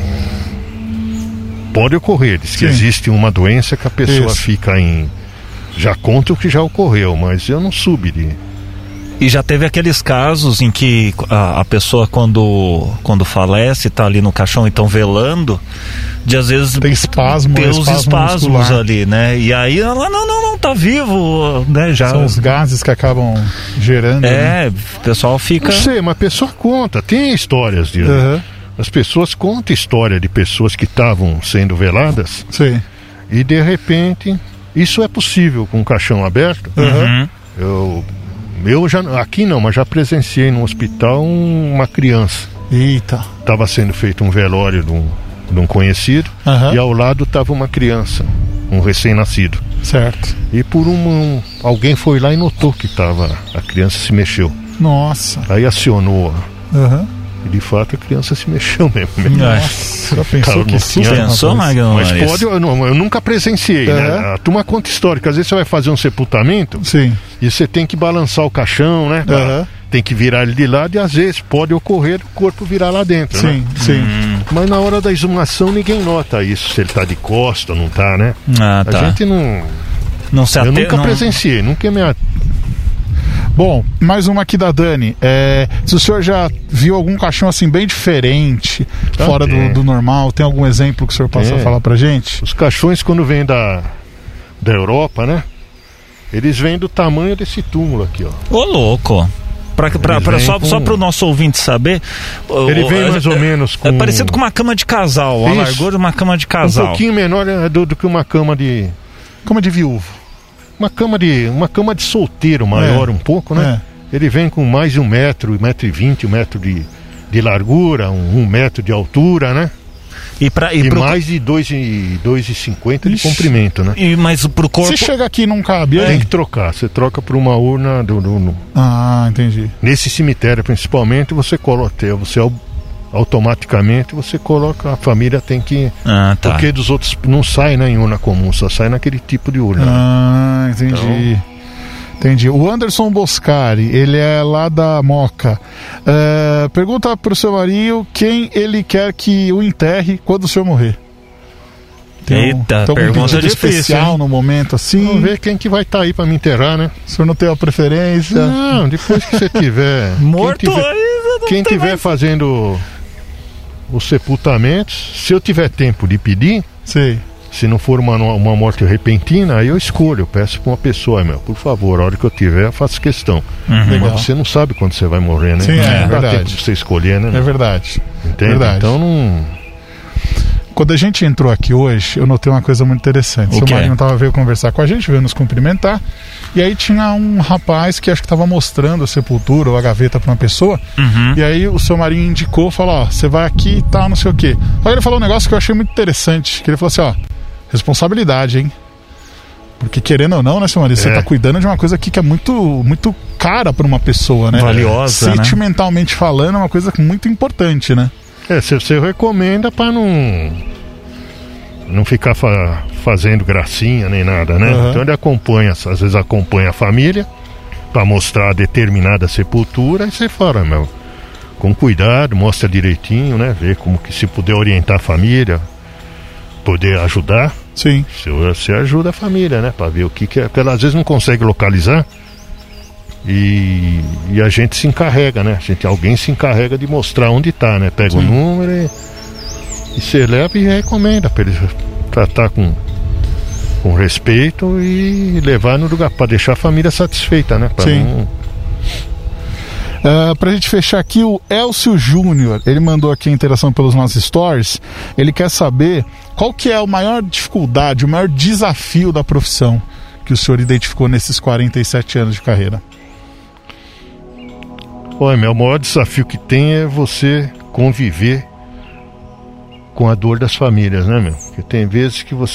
Pode ocorrer, diz que Sim. existe uma doença que a pessoa Isso. fica em... Já conta o que já ocorreu, mas eu não soube de... E já teve aqueles casos em que a pessoa quando falece, tá ali no caixão e estão velando, de às vezes Tem espasmo, ter os espasmo espasmos muscular. ali, né? E aí ela não tá vivo, né? Já São os gases que acabam gerando. Né? o pessoal fica. Não sei, mas a pessoa conta, tem histórias de... Aham. As pessoas contam história de pessoas que estavam sendo veladas Sim. e de repente, isso é possível com o caixão aberto. Uhum. Eu já, aqui não, mas já presenciei no hospital uma criança. Eita. Estava sendo feito um velório de um conhecido Aham. e ao lado estava uma criança, um recém-nascido. Certo. E por alguém foi lá e notou que a criança se mexeu. Nossa. Aí acionou Aham. e de fato a criança se mexeu mesmo. Nossa. Já pensou Cara, que não susto? tinha- Pensou, rapaz? Magão? Mas pode, eu nunca presenciei, Aham. né? A turma conta história, que às vezes você vai fazer um sepultamento Sim. e você tem que balançar o caixão, né? Aham. Tem que virar ele de lado e às vezes pode ocorrer o corpo virar lá dentro, né? Sim, sim. Mas na hora da exumação ninguém nota isso, se ele tá de costa ou não tá, né? Ah, tá. A gente não... Não se Eu ate- nunca não- presenciei, nunca me... Bom, mais uma aqui da Dani. Se o senhor já viu algum caixão assim bem diferente, fora tem. do normal, tem algum exemplo que o senhor possa Tem. falar pra gente? Os caixões quando vêm da Europa, né? Eles vêm do tamanho desse túmulo aqui, ó. Ô, louco. Só para o nosso ouvinte saber, Ele vem mais ou menos com... é parecido com uma cama de casal, a Isso. largura de uma cama de um casal. pouquinho menor do que uma cama de... Como é de viúvo? Uma cama de solteiro maior um pouco, né? Ele vem com mais de 1 metro, 1,20 m, 1 metro de largura, 1 metro de altura, né? E mais de 2,50 de Ixi. comprimento, né? mas pro corpo. Se chega aqui e não cabe, Tem aí? que trocar, você troca por uma urna Ah, entendi. nesse cemitério principalmente, você coloca, você automaticamente você coloca, a família tem que... Tá. Porque dos outros não sai em urna comum, só sai naquele tipo de urna. Entendi. Entendi. O Anderson Boscari, ele é lá da Moca. Pergunta pro seu Marinho quem ele quer que o enterre quando o senhor morrer. Eita, tem pergunta difícil, especial hein? no momento assim. Vamos ver quem que vai estar aí pra me enterrar, né? O senhor não tem a preferência? Não, depois que você tiver... Morto Quem tiver fazendo os sepultamentos, se eu tiver tempo de pedir, Sei. se não for uma morte repentina, aí eu escolho, eu peço pra uma pessoa, por favor, a hora que eu tiver, eu faço questão. Legal. Mas você não sabe quando você vai morrer, né? Sim, não é dá verdade. tempo de você escolher, né? É verdade. Entende? verdade. Então não... Quando a gente entrou aqui hoje, eu notei uma coisa muito interessante. O seu Marinho veio conversar com a gente, veio nos cumprimentar. E aí tinha um rapaz que acho que estava mostrando a sepultura ou a gaveta para uma pessoa. E aí o seu Marinho indicou, falou, ó, você vai aqui e tal, não sei o quê. Aí ele falou um negócio que eu achei muito interessante. Que ele falou assim, ó, responsabilidade, hein? Porque querendo ou não, né, seu Marinho, você tá cuidando de uma coisa aqui que é muito, muito cara para uma pessoa, né? Valiosa, Sentimentalmente falando, é uma coisa muito importante, né? Você recomenda pra não ficar fazendo gracinha nem nada, né? Então ele acompanha, às vezes acompanha a família pra mostrar determinada sepultura e você fala, com cuidado, mostra direitinho, né? Vê como que se puder orientar a família, poder ajudar. Sim. Você ajuda a família, né? Pra ver o que é, porque ela às vezes não consegue localizar. E a gente se encarrega, né? Alguém se encarrega de mostrar onde tá, né? Pega o número e você leva e recomenda para ele tratar com respeito e levar no lugar para deixar a família satisfeita, né? Pra gente fechar aqui, o Elcio Júnior, ele mandou aqui a interação pelos nossos stories. Ele quer saber qual que é a maior dificuldade, o maior desafio da profissão que o senhor identificou nesses 47 anos de carreira. Olha, o maior desafio que tem é você conviver com a dor das famílias, né, Porque tem vezes que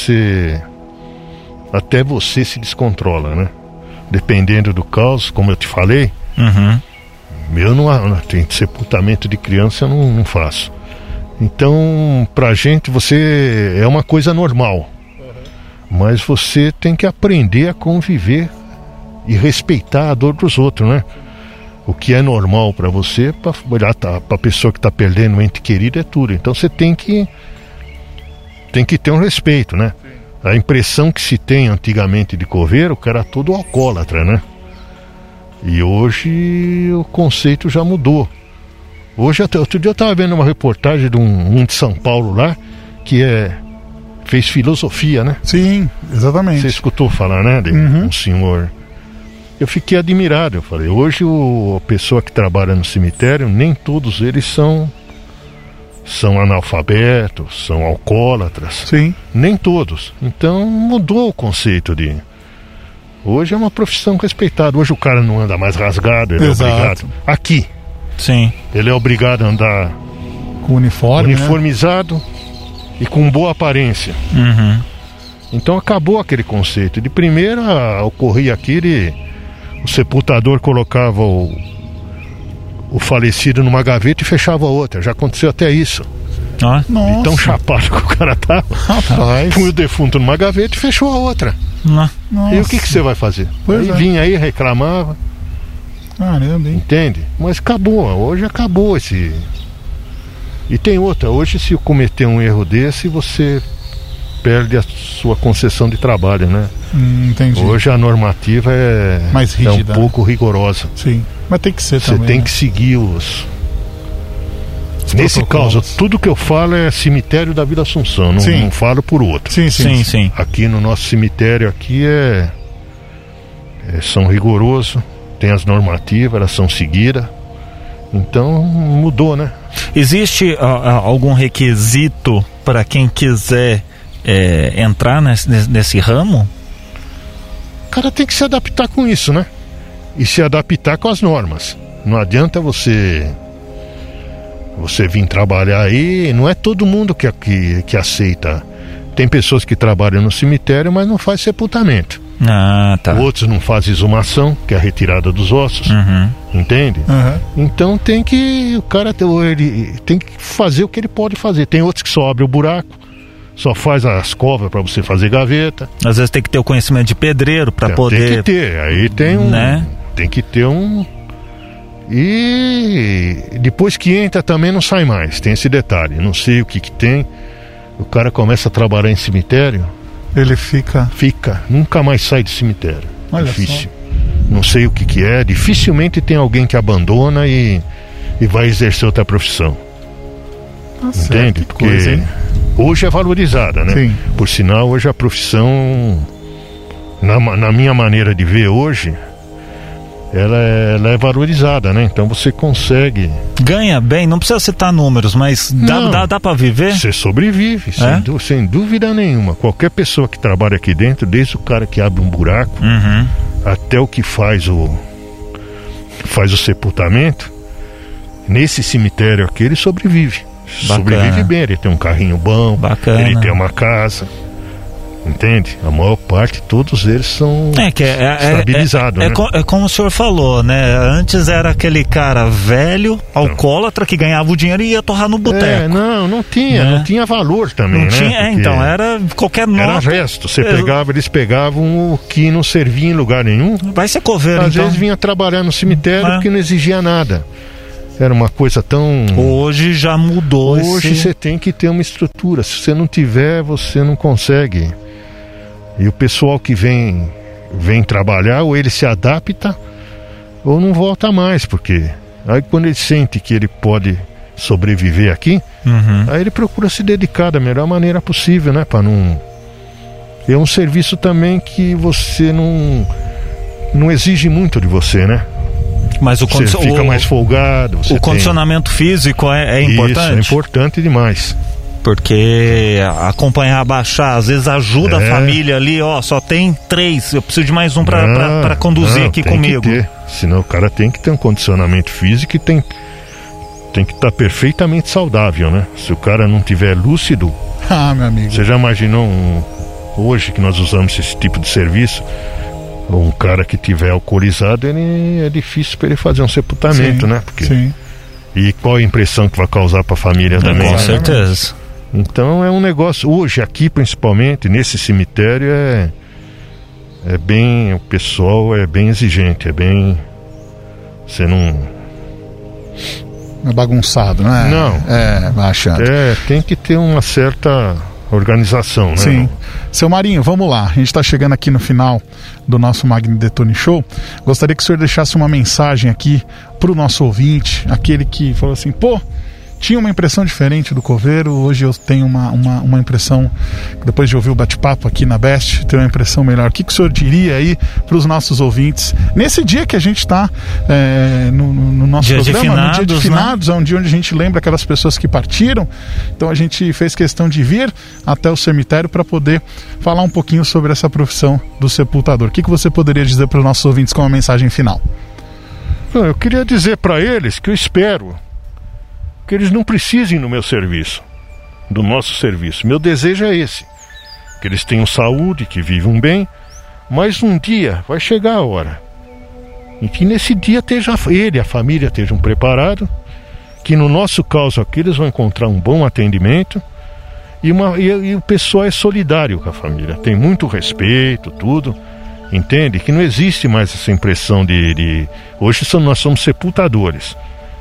até você se descontrola, né? Dependendo do caos, como eu te falei, eu não tem sepultamento de criança, eu não faço. Então, pra gente, você é uma coisa normal. Mas você tem que aprender a conviver e respeitar a dor dos outros, né? O que é normal para você, para a pessoa que está perdendo um ente querido, é tudo. Então você tem que ter um respeito, né? A impressão que se tem antigamente de coveiro, o cara era todo alcoólatra, né? E hoje o conceito já mudou. Hoje, outro dia eu estava vendo uma reportagem de um de São Paulo lá, que fez filosofia, né? Sim, exatamente. Você escutou falar, né? De um senhor... Eu fiquei admirado, eu falei, hoje a pessoa que trabalha no cemitério, nem todos eles são analfabetos, são alcoólatras. Sim. Nem todos. Então mudou o conceito de... Hoje é uma profissão respeitada. Hoje o cara não anda mais rasgado, ele é obrigado. Aqui. Sim. Ele é obrigado a andar com uniformizado, né? E com boa aparência. Então acabou aquele conceito. De primeira ocorria aquele... O sepultador colocava o falecido numa gaveta e fechava a outra. Já aconteceu até isso. Nossa. Tão chapado que o cara tava. Rapaz. Põe o defunto numa gaveta e fechou a outra. Nossa. E o que você vai fazer? Aí vinha aí, reclamava. Caramba, hein? Entende? Mas acabou. Hoje acabou esse... E tem outra. Hoje, se cometer um erro desse, você perde a sua concessão de trabalho, né? Entendi. Hoje a normativa é mais rígida, um pouco rigorosa. Sim, mas tem que ser também. Você tem que seguir nesse caso, tudo que eu falo é cemitério da Vila Assunção, não falo por outro. Sim. Aqui no nosso cemitério aqui são rigorosos, tem as normativas, elas são seguidas. Então mudou, né? Existe algum requisito para quem quiser entrar nesse ramo? O cara tem que se adaptar com isso, né? E se adaptar com as normas. Não adianta você vir trabalhar aí, não é todo mundo que aceita. Tem pessoas que trabalham no cemitério, mas não faz sepultamento. Tá. Outros não fazem exumação, que é a retirada dos ossos. Entende? Então o cara ele tem que fazer o que ele pode fazer. Tem outros que só abrem o buraco, só faz as covas para você fazer gaveta. Às vezes tem que ter o conhecimento de pedreiro para poder... Tem que ter, aí tem tem que ter e depois que entra também não sai mais, tem esse detalhe, não sei o que tem. O cara começa a trabalhar em cemitério, ele fica, nunca mais sai do cemitério. Olha difícil. Só. Não sei o que é, dificilmente tem alguém que abandona e vai exercer outra profissão. Entende? Porque hoje é valorizada, né? Sim. Por sinal, hoje a profissão, na minha maneira de ver hoje, ela é valorizada, né? Então você consegue... Ganha bem, não precisa citar números, mas dá pra viver? Você sobrevive, sem dúvida nenhuma. Qualquer pessoa que trabalha aqui dentro, desde o cara que abre um buraco, até o que faz o sepultamento, nesse cemitério aqui ele sobrevive. Sobrevive bem, ele tem um carrinho bom, ele tem uma casa. Entende? A maior parte, todos eles são estabilizados, né? É como o senhor falou, né? Antes era aquele cara velho, alcoólatra, que ganhava o dinheiro e ia torrar no boteco. Não tinha valor também, não tinha, né? então, era qualquer nota. Era gesto, eles pegavam o que não servia em lugar nenhum. Vai ser coveiro, Às vezes vinha trabalhar no cemitério porque não exigia nada. Era uma coisa tão... Hoje já mudou. Hoje você tem que ter uma estrutura. Se você não tiver, você não consegue. E o pessoal que vem trabalhar, ou ele se adapta, ou não volta mais, porque aí quando ele sente que ele pode sobreviver aqui, aí ele procura se dedicar da melhor maneira possível, né? Para não... É um serviço também que você não exige muito de você, né? Mas você fica mais folgado. O condicionamento físico é importante? Isso, é importante demais. Porque acompanhar, baixar, às vezes ajuda a família ali, só tem 3, eu preciso de mais um para conduzir aqui comigo. Que ter. Senão o cara tem que ter um condicionamento físico e tem que estar perfeitamente saudável, né? Se o cara não tiver lúcido, meu amigo. Você já imaginou hoje que nós usamos esse tipo de serviço? Um cara que tiver alcoolizado, é difícil para ele fazer um sepultamento, né? Porque, e qual a impressão que vai causar para a família também? Com certeza. Então é um negócio, hoje aqui principalmente, nesse cemitério o pessoal é bem exigente, você não... É bagunçado, não é? Não. É baixado. Tem que ter uma certa organização, né? Sim. Seu Marinho, vamos lá. A gente está chegando aqui no final do nosso Magno e Detone Show. Gostaria que o senhor deixasse uma mensagem aqui para o nosso ouvinte, aquele que falou assim, tinha uma impressão diferente do coveiro, hoje eu tenho uma impressão, depois de ouvir o bate-papo aqui na Best, tenho uma impressão melhor. O que o senhor diria aí para os nossos ouvintes, nesse dia que a gente está no nosso programa, no dia de finados, é um dia onde a gente lembra aquelas pessoas que partiram, então a gente fez questão de vir até o cemitério para poder falar um pouquinho sobre essa profissão do sepultador. O que você poderia dizer para os nossos ouvintes com uma mensagem final? Eu queria dizer para eles que eu espero que eles não precisem do meu serviço, do nosso serviço. Meu desejo é esse, que eles tenham saúde, que vivam bem, mas um dia vai chegar a hora e que nesse dia a família estejam preparados, que no nosso caso aqui eles vão encontrar um bom atendimento e o pessoal é solidário com a família, tem muito respeito, tudo, entende? Que não existe mais essa impressão hoje nós somos sepultadores.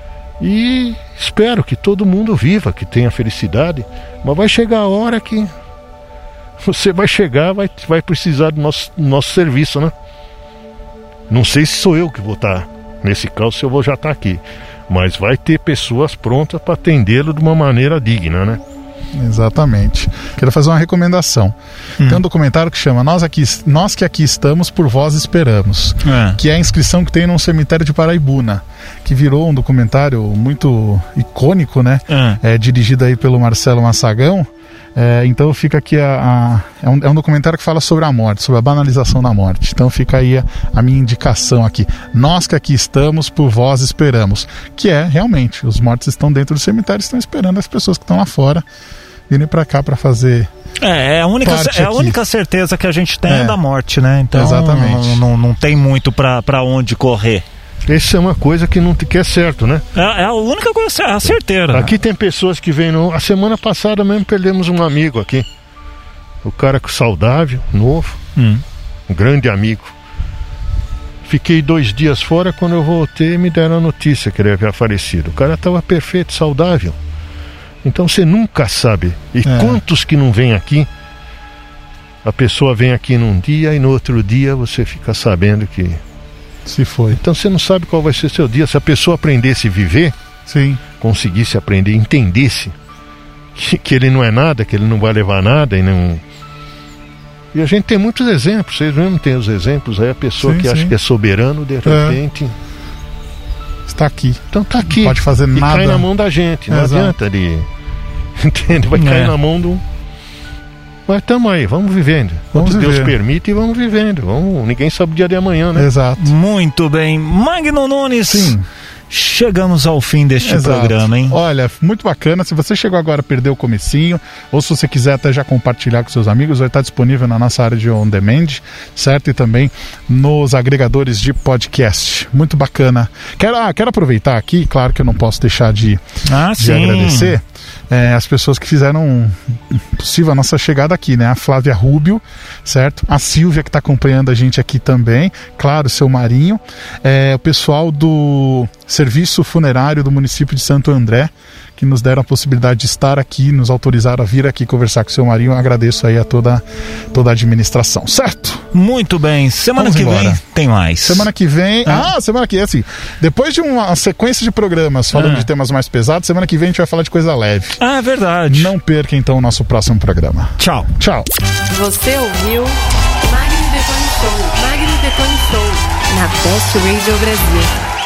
E espero que todo mundo viva, que tenha felicidade, mas vai chegar a hora que você vai precisar do nosso serviço, né? Não sei se sou eu que vou estar nesse caso, se eu vou já estar aqui, mas vai ter pessoas prontas para atendê-lo de uma maneira digna, né? Exatamente. Quero fazer uma recomendação. Tem um documentário que chama Nós que aqui estamos, por vós esperamos, que é a inscrição que tem num cemitério de Paraibuna, que virou um documentário muito icônico, né? Dirigido aí pelo Marcelo Massagão. Então fica aqui é um documentário que fala sobre a morte, sobre a banalização da morte. Então fica aí a minha indicação aqui. Nós que aqui estamos, por vós esperamos. Que realmente, os mortos estão dentro do cemitério, estão esperando as pessoas que estão lá fora virem para cá para fazer É a única certeza que a gente tem é da morte, né? Então exatamente. Não tem muito pra onde correr. Essa é uma coisa que é certo, né? É a única coisa, a certeira. Aqui tem pessoas que vêm a semana passada mesmo perdemos um amigo aqui. O cara saudável, novo, um grande amigo. Fiquei 2 dias fora, quando eu voltei me deram a notícia que ele havia falecido. O cara estava perfeito, saudável. Então você nunca sabe. E quantos que não vêm aqui? A pessoa vem aqui num dia e no outro dia você fica sabendo que se foi. Então você não sabe qual vai ser seu dia. Se a pessoa aprendesse a viver, sim, conseguisse aprender, entendesse que ele não é nada, que ele não vai levar nada e não... E a gente tem muitos exemplos, vocês mesmo têm os exemplos aí, a pessoa que acha que é soberano, de repente está aqui. Então está aqui. Não pode fazer nada. Cai na mão da gente, não adianta de... Entende? Vai cair na mão do... Mas estamos aí, vamos vivendo. Quanto Deus permite, vamos vivendo. Ninguém sabe o dia de amanhã, né? Exato. Muito bem. Magno Nunes. Sim. Chegamos ao fim deste programa, hein? Olha, muito bacana. Se você chegou agora, perdeu o comecinho, ou se você quiser até já compartilhar com seus amigos, vai estar disponível na nossa área de On Demand, certo? E também nos agregadores de podcast. Muito bacana. Quero aproveitar aqui, claro que eu não posso deixar de agradecer as pessoas que fizeram possível a nossa chegada aqui, né? A Flávia Rubio, certo? A Silvia, que está acompanhando a gente aqui também, claro, o seu Marinho, o pessoal do Serviço Funerário do município de Santo André, que nos deram a possibilidade de estar aqui, nos autorizaram a vir aqui conversar com o seu Marinho. Eu agradeço aí a toda a administração, certo? Muito bem, semana que vem tem mais. Semana que vem, semana que vem, assim, depois de uma sequência de programas falando de temas mais pesados, semana que vem a gente vai falar de coisa leve. É verdade. Não perca então o nosso próximo programa. Tchau. Tchau. Você ouviu Magno Detone Show, na Best Radio Brasil.